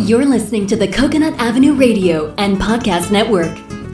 You're listening to the Coconut Avenue Radio and Podcast Network.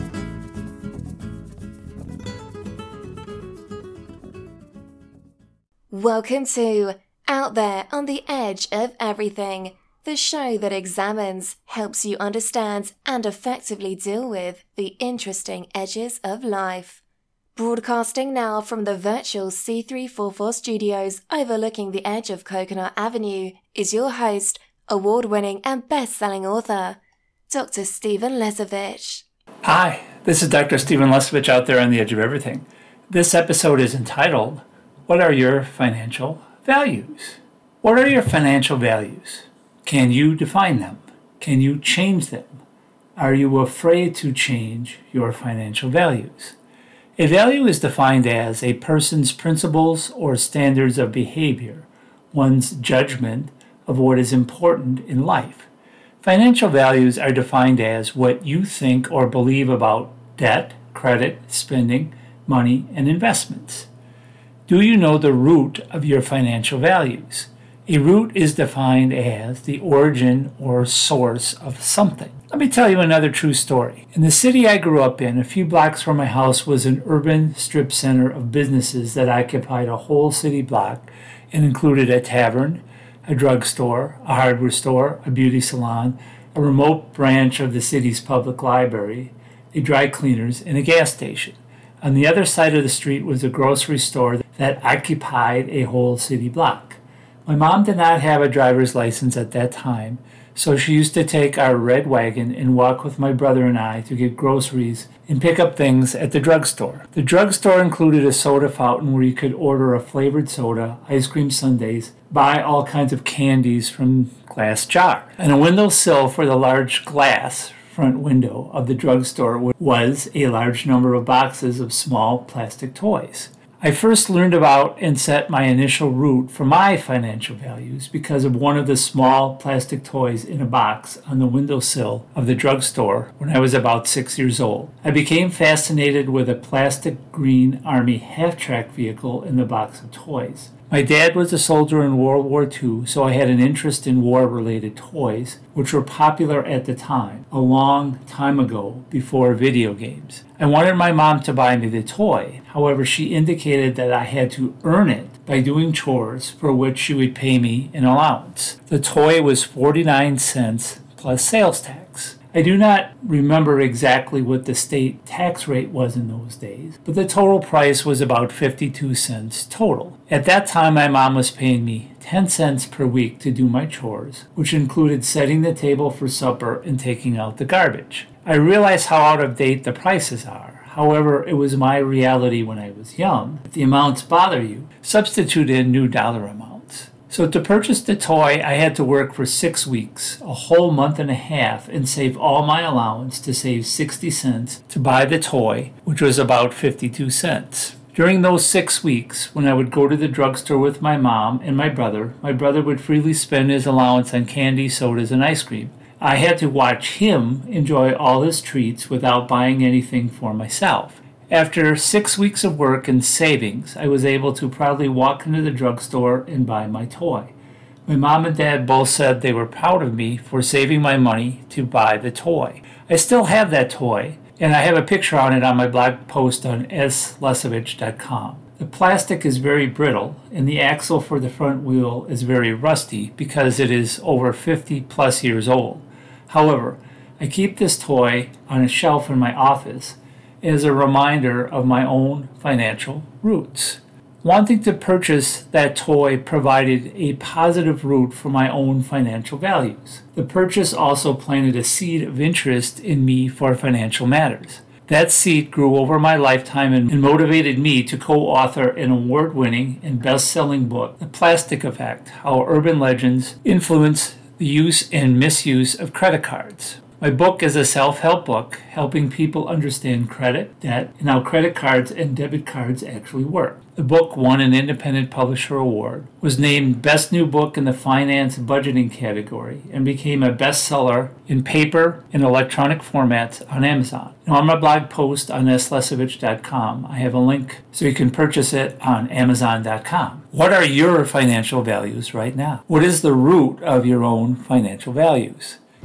Welcome to Out There on the Edge of Everything, the show that examines, helps you understand, and effectively deal with the interesting edges of life. Broadcasting now from the virtual C344 studios overlooking the edge of Coconut Avenue is your host, award-winning and best-selling author, Dr. Stephen Lesovich. Hi, this is Dr. Stephen Lesovich out there on the edge of everything. This episode is entitled, What are your financial values? What are your financial values? Can you define them? Can you change them? Are you afraid to change your financial values? A value is defined as a person's principles or standards of behavior, one's judgment of what is important in life. Financial values are defined as what you think or believe about debt, credit, spending, money, and investments. Do you know the root of your financial values? A root is defined as the origin or source of something. Let me tell you another true story. In the city I grew up in, a few blocks from my house was an urban strip center of businesses that occupied a whole city block and included a tavern, a drugstore, a hardware store, a beauty salon, a remote branch of the city's public library, a dry cleaners, and a gas station. On the other side of the street was a grocery store that occupied a whole city block. My mom did not have a driver's license at that time, so she used to take our red wagon and walk with my brother and I to get groceries and pick up things at the drugstore. The drugstore included a soda fountain where you could order a flavored soda, ice cream sundaes, buy all kinds of candies from glass jar. And a windowsill for the large glass front window of the drugstore was a large number of boxes of small plastic toys. I first learned about and set my initial root for my financial values because of one of the small plastic toys in a box on the windowsill of the drugstore when I was about 6 years old. I became fascinated with a plastic green Army half-track vehicle in the box of toys. My dad was a soldier in World War II, so I had an interest in war-related toys, which were popular at the time, a long time ago, before video games. I wanted my mom to buy me the toy. However, she indicated that I had to earn it by doing chores for which she would pay me an allowance. The toy was 49 cents plus sales tax. I do not remember exactly what the state tax rate was in those days, but the total price was about 52 cents total. At that time, my mom was paying me 10 cents per week to do my chores, which included setting the table for supper and taking out the garbage. I realize how out of date the prices are. However, it was my reality when I was young. If the amounts bother you, substitute in new dollar amounts. So to purchase the toy, I had to work for 6 weeks, a whole month and a half, and save all my allowance to save 60 cents to buy the toy, which was about 52 cents. During those 6 weeks, when I would go to the drugstore with my mom and my brother would freely spend his allowance on candy, sodas, and ice cream. I had to watch him enjoy all his treats without buying anything for myself. After 6 weeks of work and savings, I was able to proudly walk into the drugstore and buy my toy. My mom and dad both said they were proud of me for saving my money to buy the toy. I still have that toy, and I have a picture on it on my blog post on slesovich.com. The plastic is very brittle, and the axle for the front wheel is very rusty because it is over 50 plus years old. However, I keep this toy on a shelf in my office as a reminder of my own financial roots. Wanting to purchase that toy provided a positive root for my own financial values. The purchase also planted a seed of interest in me for financial matters. That seed grew over my lifetime and motivated me to co-author an award-winning and best-selling book, The Plastic Effect: How Urban Legends Influence the Use and Misuse of Credit Cards. My book is a self-help book helping people understand credit, debt, and how credit cards and debit cards actually work. The book won an Independent Publisher Award, was named Best New Book in the Finance Budgeting category, and became a bestseller in paper and electronic formats on Amazon. Now, on my blog post on slesovich.com, I have a link so you can purchase it on amazon.com. What are your financial values right now? What is the root of your own financial values?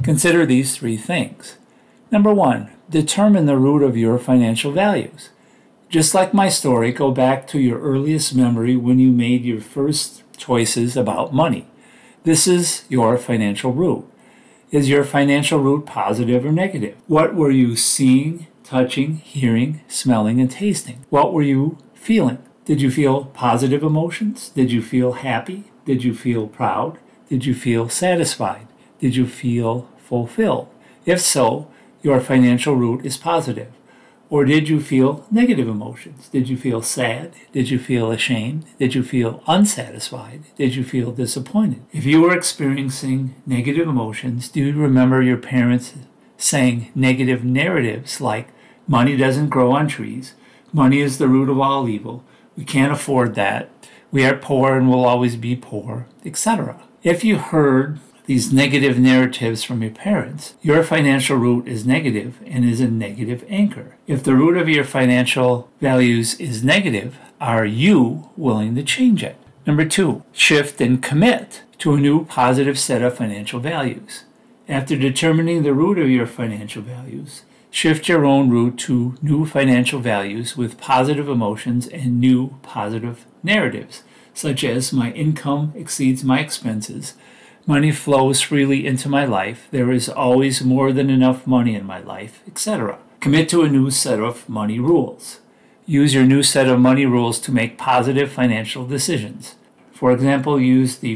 Consider these 3 things. Number 1, determine the root of your financial values. Just like my story, go back to your earliest memory when you made your first choices about money. This is your financial root. Is your financial root positive or negative? What were you seeing, touching, hearing, smelling, and tasting? What were you feeling? Did you feel positive emotions? Did you feel happy? Did you feel proud? Did you feel satisfied? Did you feel fulfilled? If so, your financial root is positive. Or did you feel negative emotions? Did you feel sad? Did you feel ashamed? Did you feel unsatisfied? Did you feel disappointed? If you were experiencing negative emotions, do you remember your parents saying negative narratives like, money doesn't grow on trees, money is the root of all evil, we can't afford that, we are poor and will always be poor, etc.? If you heard these negative narratives from your parents, your financial root is negative and is a negative anchor. If the root of your financial values is negative, are you willing to change it? Number 2, shift and commit to a new positive set of financial values. After determining the root of your financial values, shift your own root to new financial values with positive emotions and new positive narratives, such as my income exceeds my expenses, money flows freely into my life, there is always more than enough money in my life, etc. Commit to a new set of money rules. Use your new set of money rules to make positive financial decisions. For example, use the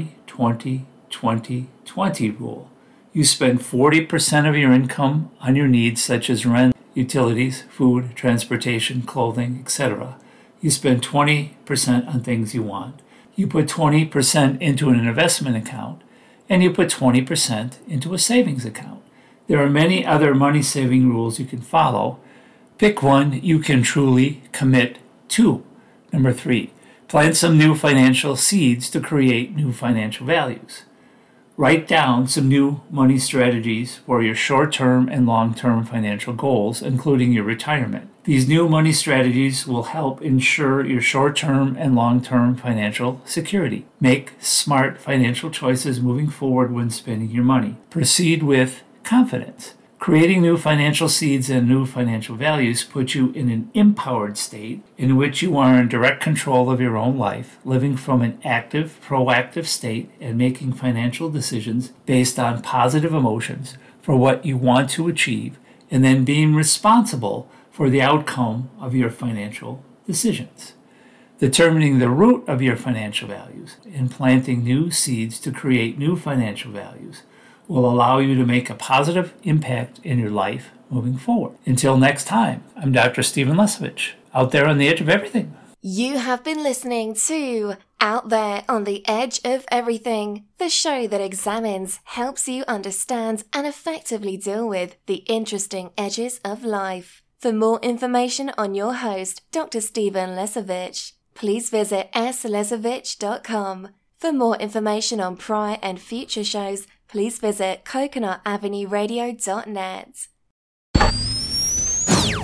40-20-20-20 rule. You spend 40% of your income on your needs such as rent, utilities, food, transportation, clothing, etc. You spend 20% on things you want. You put 20% into an investment account, and you put 20% into a savings account. There are many other money-saving rules you can follow. Pick one you can truly commit to. Number 3, plant some new financial seeds to create new financial values. Write down some new money strategies for your short-term and long-term financial goals, including your retirement. These new money strategies will help ensure your short-term and long-term financial security. Make smart financial choices moving forward when spending your money. Proceed with confidence. Creating new financial seeds and new financial values puts you in an empowered state in which you are in direct control of your own life, living from an active, proactive state and making financial decisions based on positive emotions for what you want to achieve, and then being responsible for the outcome of your financial decisions. Determining the root of your financial values and planting new seeds to create new financial values will allow you to make a positive impact in your life moving forward. Until next time, I'm Dr. Stephen Lesavich, out there on the edge of everything. You have been listening to Out There on the Edge of Everything, the show that examines, helps you understand, and effectively deal with the interesting edges of life. For more information on your host, Dr. Stephen Lesavich, please visit slesavich.com. For more information on prior and future shows, please visit CoconutAvenueRadio.net.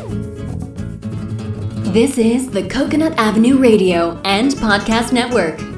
This is the Coconut Avenue Radio and Podcast Network.